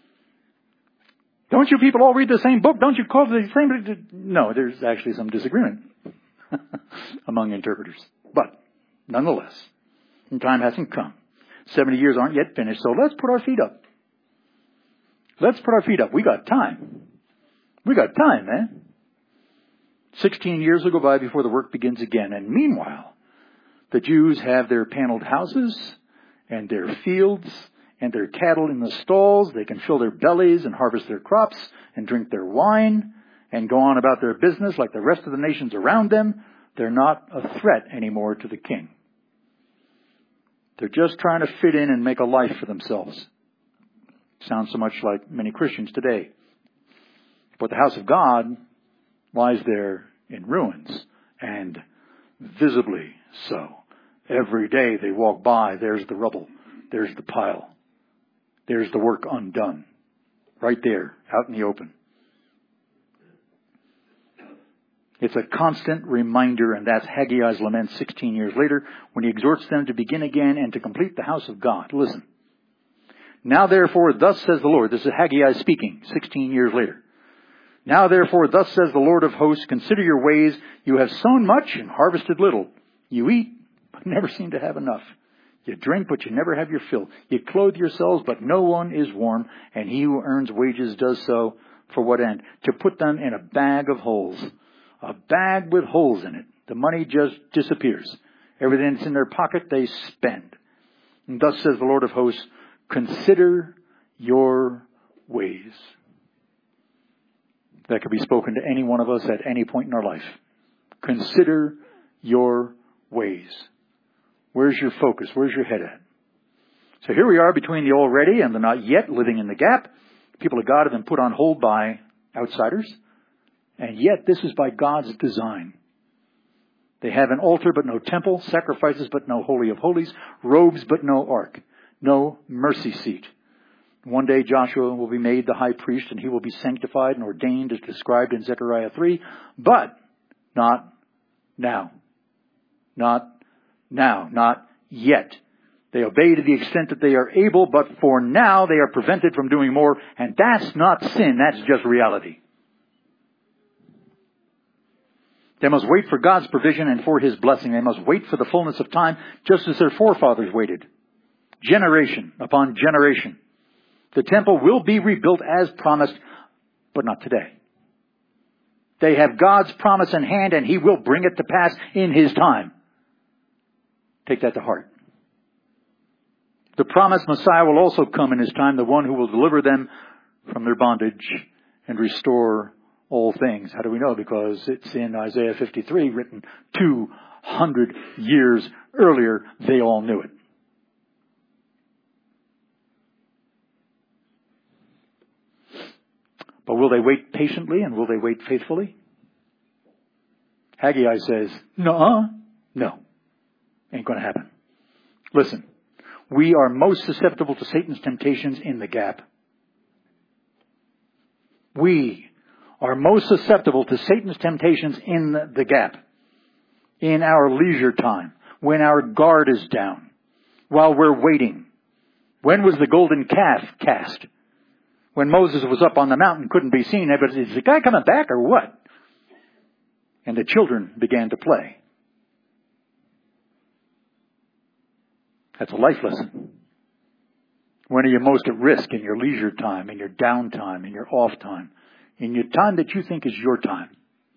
A: Don't you people all read the same book? Don't you call the same? No, there's actually some disagreement among interpreters. But, nonetheless, time hasn't come. seventy years aren't yet finished, so let's put our feet up. Let's put our feet up. We got time. We got time, man. Sixteen years will go by before the work begins again. And meanwhile, the Jews have their paneled houses and their fields and their cattle in the stalls. They can fill their bellies and harvest their crops and drink their wine and go on about their business like the rest of the nations around them. They're not a threat anymore to the king. They're just trying to fit in and make a life for themselves. Sounds so much like many Christians today. But the house of God lies there in ruins, and visibly so. Every day they walk by, there's the rubble, there's the pile, there's the work undone, right there, out in the open. It's a constant reminder, and that's Haggai's lament sixteen years later, when he exhorts them to begin again and to complete the house of God. Listen. Now therefore, thus says the Lord. This is Haggai speaking, sixteen years later. Now therefore, thus says the Lord of hosts, consider your ways. You have sown much and harvested little. You eat, but never seem to have enough. You drink, but you never have your fill. You clothe yourselves, but no one is warm. And he who earns wages does so for what end? To put them in a bag of holes. A bag with holes in it. The money just disappears. Everything that's in their pocket, they spend. And thus says the Lord of hosts, consider your ways. That could be spoken to any one of us at any point in our life. Consider your ways. Where's your focus? Where's your head at? So here we are between the already and the not yet, living in the gap. People of God have been put on hold by outsiders. And yet this is by God's design. They have an altar but no temple, sacrifices but no holy of holies, robes but no ark, no mercy seat. One day Joshua will be made the high priest and he will be sanctified and ordained as described in Zechariah three, but not now. Not now. Not yet. They obey to the extent that they are able, but for now they are prevented from doing more, and that's not sin, that's just reality. They must wait for God's provision and for His blessing. They must wait for the fullness of time, just as their forefathers waited. Generation upon generation. The temple will be rebuilt as promised, but not today. They have God's promise in hand, and He will bring it to pass in His time. Take that to heart. The promised Messiah will also come in His time, the one who will deliver them from their bondage and restore all things. How do we know? Because it's in Isaiah fifty-three, written two hundred years earlier. They all knew it. But will they wait patiently and will they wait faithfully? Haggai says, no, no, ain't going to happen. Listen, we are most susceptible to Satan's temptations in the gap. We are most susceptible to Satan's temptations in the, the gap. In our leisure time, when our guard is down, while we're waiting. When was the golden calf cast? When Moses was up on the mountain, couldn't be seen. But is the guy coming back or what? And the children began to play. That's a life lesson. When are you most at risk? In your leisure time, in your downtime, in your off time, in your time that you think is your time.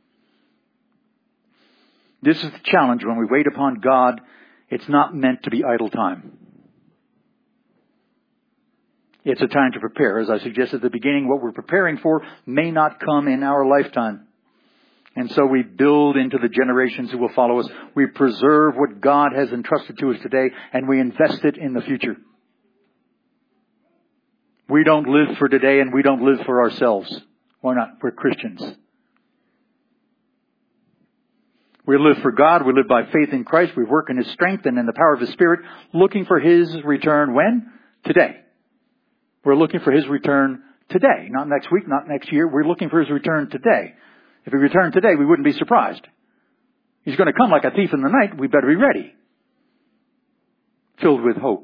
A: This is the challenge when we wait upon God. It's not meant to be idle time. It's a time to prepare. As I suggested at the beginning, what we're preparing for may not come in our lifetime. And so we build into the generations who will follow us. We preserve what God has entrusted to us today, and we invest it in the future. We don't live for today and we don't live for ourselves. Why not? We're Christians. We live for God. We live by faith in Christ. We work in His strength and in the power of His Spirit, looking for His return when? Today. We're looking for His return today. Not next week, not next year. We're looking for His return today. If He returned today, we wouldn't be surprised. He's going to come like a thief in the night. We better be ready. Filled with hope.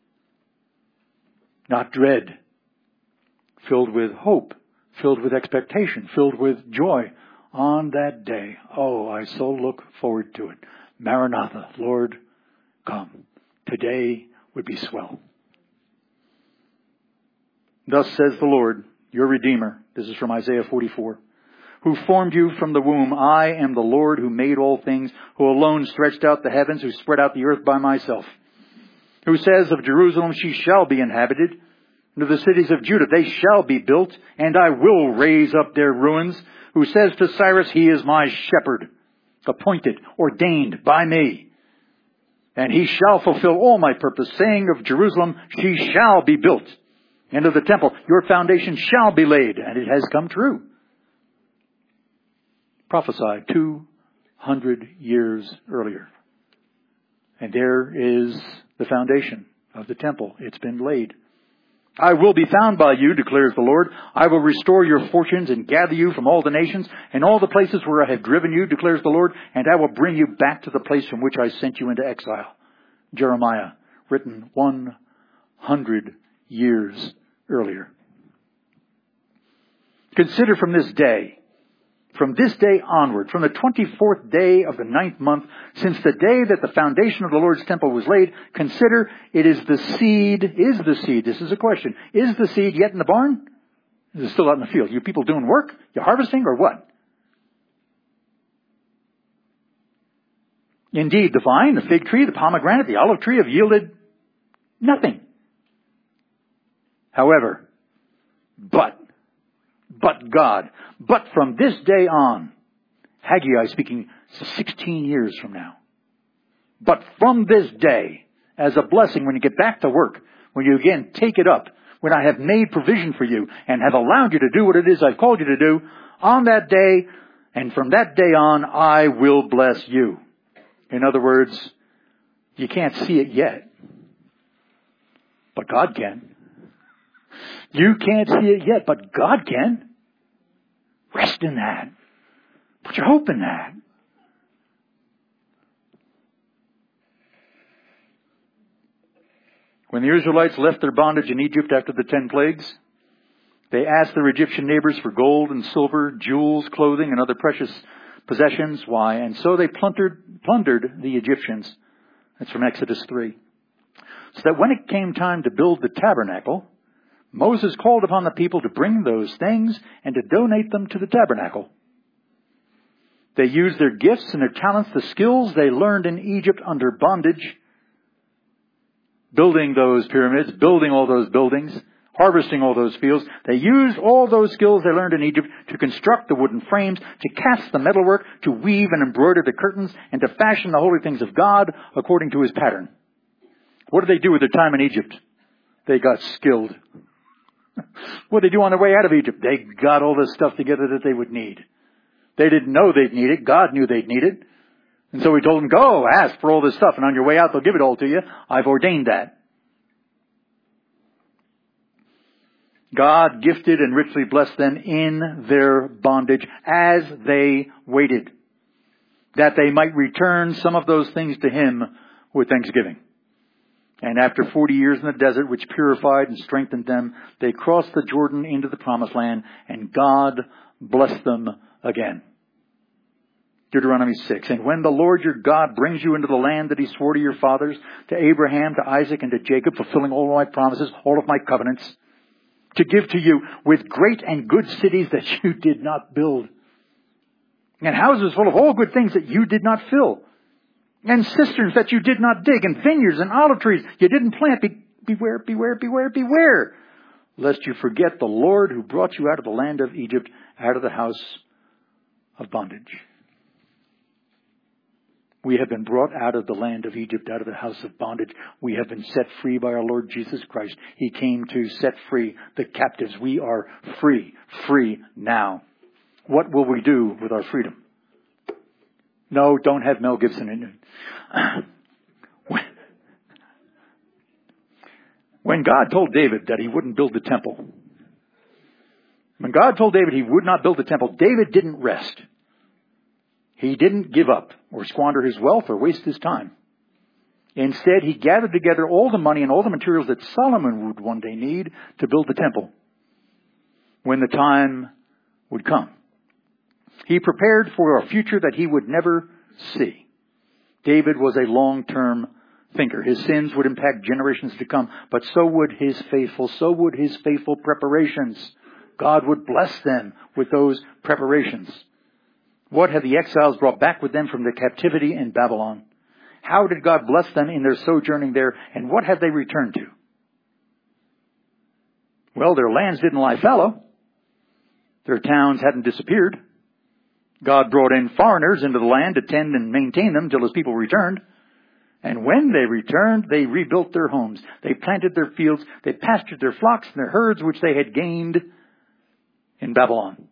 A: Not dread. Filled with hope. Filled with expectation. Filled with joy. On that day, oh, I so look forward to it. Maranatha, Lord, come. Today would be swell. Thus says the Lord, your Redeemer. This is from Isaiah forty-four. Who formed you from the womb. I am the Lord who made all things, who alone stretched out the heavens, who spread out the earth by myself. Who says of Jerusalem, she shall be inhabited. And of the cities of Judah, they shall be built, and I will raise up their ruins. Who says to Cyrus, he is my shepherd, appointed, ordained by me. And he shall fulfill all my purpose, saying of Jerusalem, she shall be built. And of the temple, your foundation shall be laid. And it has come true. Prophesied two hundred years earlier. And there is the foundation of the temple. It's been laid. I will be found by you, declares the Lord. I will restore your fortunes and gather you from all the nations and all the places where I have driven you, declares the Lord, and I will bring you back to the place from which I sent you into exile. Jeremiah, written one hundred years earlier. Consider from this day, from this day onward, from the twenty-fourth day of the ninth month, since the day that the foundation of the Lord's temple was laid, consider it is the seed, is the seed, this is a question, is the seed yet in the barn? Is it still out in the field? You people doing work? You harvesting or what? Indeed, the vine, the fig tree, the pomegranate, the olive tree have yielded nothing. However, but, but God, but from this day on, Haggai speaking sixteen years from now, but from this day, as a blessing when you get back to work, when you again take it up, when I have made provision for you and have allowed you to do what it is I've called you to do, on that day, and from that day on, I will bless you. In other words, you can't see it yet, but God can. You can't see it yet, but God can. Rest in that. Put your hope in that. When the Israelites left their bondage in Egypt after the ten plagues, they asked their Egyptian neighbors for gold and silver, jewels, clothing, and other precious possessions. Why? And so they plundered, plundered the Egyptians. That's from Exodus three. So that when it came time to build the tabernacle, Moses called upon the people to bring those things and to donate them to the tabernacle. They used their gifts and their talents, the skills they learned in Egypt under bondage, building those pyramids, building all those buildings, harvesting all those fields. They used all those skills they learned in Egypt to construct the wooden frames, to cast the metalwork, to weave and embroider the curtains, and to fashion the holy things of God according to His pattern. What did they do with their time in Egypt? They got skilled. What did they do on their way out of Egypt? They got all the stuff together that they would need. They didn't know they'd need it. God knew they'd need it. And so He told them, go, ask for all this stuff, and on your way out, they'll give it all to you. I've ordained that. God gifted and richly blessed them in their bondage as they waited, that they might return some of those things to Him with thanksgiving. And after forty years in the desert, which purified and strengthened them, they crossed the Jordan into the promised land, and God blessed them again. Deuteronomy six. And when the Lord your God brings you into the land that He swore to your fathers, to Abraham, to Isaac, and to Jacob, fulfilling all of my promises, all of my covenants, to give to you with great and good cities that you did not build, and houses full of all good things that you did not fill, and cisterns that you did not dig, and vineyards and olive trees you didn't plant. Be, beware, beware, beware, beware, lest you forget the Lord who brought you out of the land of Egypt, out of the house of bondage. We have been brought out of the land of Egypt, out of the house of bondage. We have been set free by our Lord Jesus Christ. He came to set free the captives. We are free, free now. What will we do with our freedom? No, don't have Mel Gibson in it. When God told David that he wouldn't build the temple, when God told David he would not build the temple, David didn't rest. He didn't give up or squander his wealth or waste his time. Instead, he gathered together all the money and all the materials that Solomon would one day need to build the temple when the time would come. He prepared for a future that he would never see. David was a long-term thinker. His sins would impact generations to come, but so would his faithful, so would his faithful preparations. God would bless them with those preparations. What had the exiles brought back with them from their captivity in Babylon? How did God bless them in their sojourning there? And what have they returned to? Well, their lands didn't lie fallow. Their towns hadn't disappeared. God brought in foreigners into the land to tend and maintain them till his people returned. And when they returned, they rebuilt their homes. They planted their fields. They pastured their flocks and their herds, which they had gained in Babylon.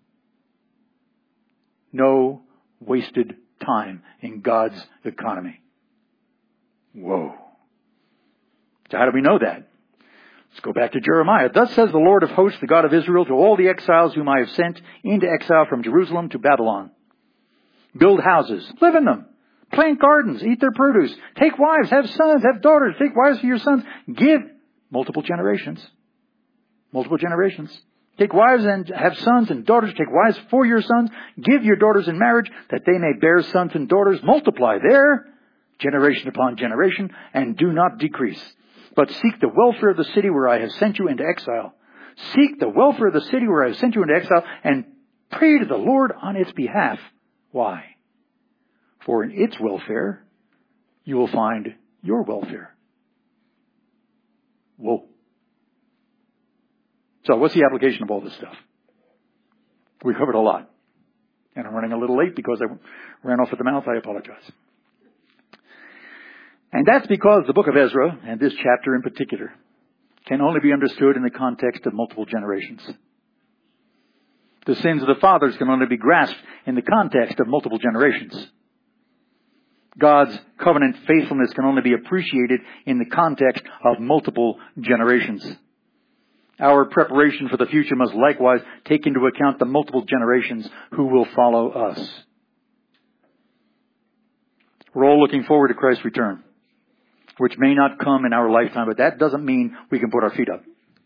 A: No wasted time in God's economy. Whoa. So how do we know that? Let's go back to Jeremiah. Thus says the Lord of hosts, the God of Israel, to all the exiles whom I have sent into exile from Jerusalem to Babylon. Build houses, live in them. Plant gardens, eat their produce. Take wives, have sons, have daughters. Take wives for your sons. Give multiple generations. Multiple generations. Take wives and have sons and daughters. Take wives for your sons. Give your daughters in marriage that they may bear sons and daughters. Multiply there, generation upon generation, and do not decrease. But seek the welfare of the city where I have sent you into exile. Seek the welfare of the city where I have sent you into exile and pray to the Lord on its behalf. Why? For in its welfare, you will find your welfare. Whoa. So what's the application of all this stuff? We covered a lot. And I'm running a little late because I ran off at the mouth. I apologize. And that's because the book of Ezra, and this chapter in particular, can only be understood in the context of multiple generations. The sins of the fathers can only be grasped in the context of multiple generations. God's covenant faithfulness can only be appreciated in the context of multiple generations. Our preparation for the future must likewise take into account the multiple generations who will follow us. We're all looking forward to Christ's return, which may not come in our lifetime, but that doesn't mean we can put our feet up.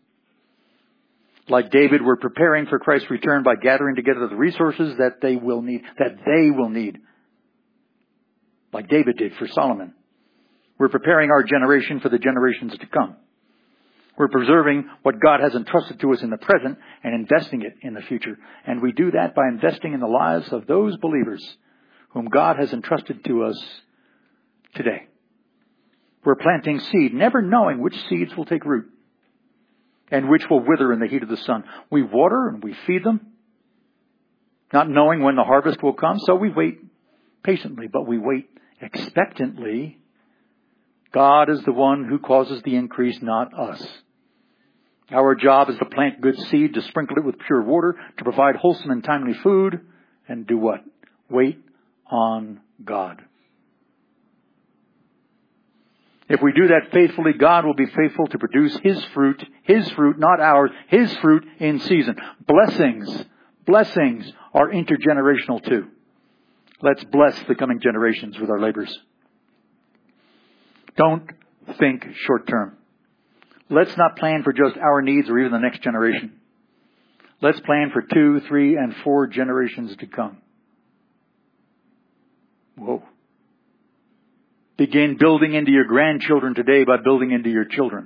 A: Like David, we're preparing for Christ's return by gathering together the resources that they will need, that they will need. Like David did for Solomon. We're preparing our generation for the generations to come. We're preserving what God has entrusted to us in the present and investing it in the future. And we do that by investing in the lives of those believers whom God has entrusted to us today. We're planting seed, never knowing which seeds will take root and which will wither in the heat of the sun. We water and we feed them, not knowing when the harvest will come. So we wait patiently, but we wait expectantly. God is the one who causes the increase, not us. Our job is to plant good seed, to sprinkle it with pure water, to provide wholesome and timely food, and do what? Wait on God. If we do that faithfully, God will be faithful to produce His fruit, His fruit, not ours, His fruit in season. Blessings, blessings are intergenerational too. Let's bless the coming generations with our labors. Don't think short term. Let's not plan for just our needs or even the next generation. Let's plan for two, three, and four generations to come. Whoa. Begin building into your grandchildren today by building into your children.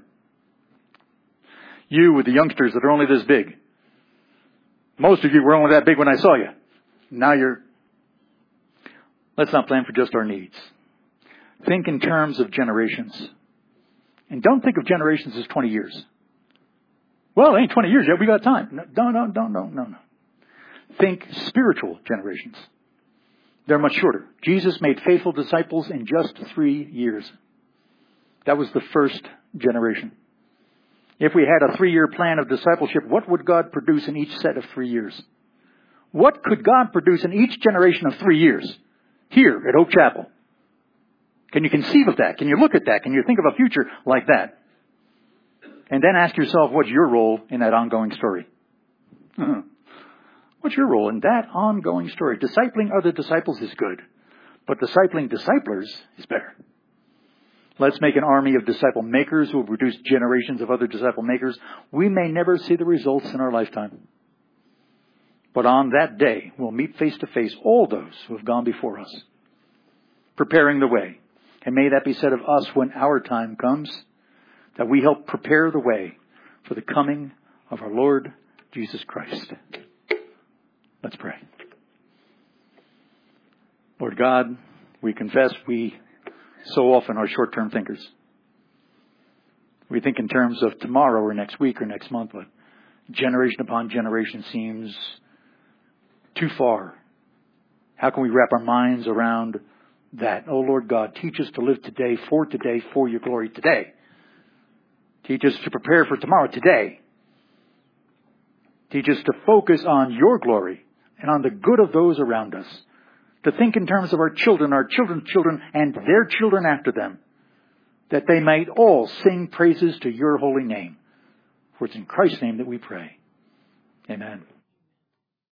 A: You with the youngsters that are only this big. Most of you were only that big when I saw you. Now you're... Let's not plan for just our needs. Think in terms of generations. And don't think of generations as twenty years. Well, it ain't twenty years yet. We got time. No, no, no, no, no, no. Think spiritual generations. They're much shorter. Jesus made faithful disciples in just three years. That was the first generation. If we had a three-year plan of discipleship, what would God produce in each set of three years? What could God produce in each generation of three years here at Oak Chapel? Can you conceive of that? Can you look at that? Can you think of a future like that? And then ask yourself, what's your role in that ongoing story? Uh-huh. What's your role in that ongoing story? Discipling other disciples is good, but discipling disciplers is better. Let's make an army of disciple makers who will produce generations of other disciple makers. We may never see the results in our lifetime. But on that day, we'll meet face to face all those who have gone before us, preparing the way. And may that be said of us when our time comes, that we help prepare the way for the coming of our Lord Jesus Christ. Let's pray. Lord God, we confess we so often are short-term thinkers. We think in terms of tomorrow or next week or next month, but generation upon generation seems too far. How can we wrap our minds around that? Oh, Lord God, teach us to live today, for today, for your glory today. Teach us to prepare for tomorrow today. Teach us to focus on your glory and on the good of those around us. To think in terms of our children, our children's children, and their children after them, that they might all sing praises to your holy name. For it's in Christ's name that we pray. Amen.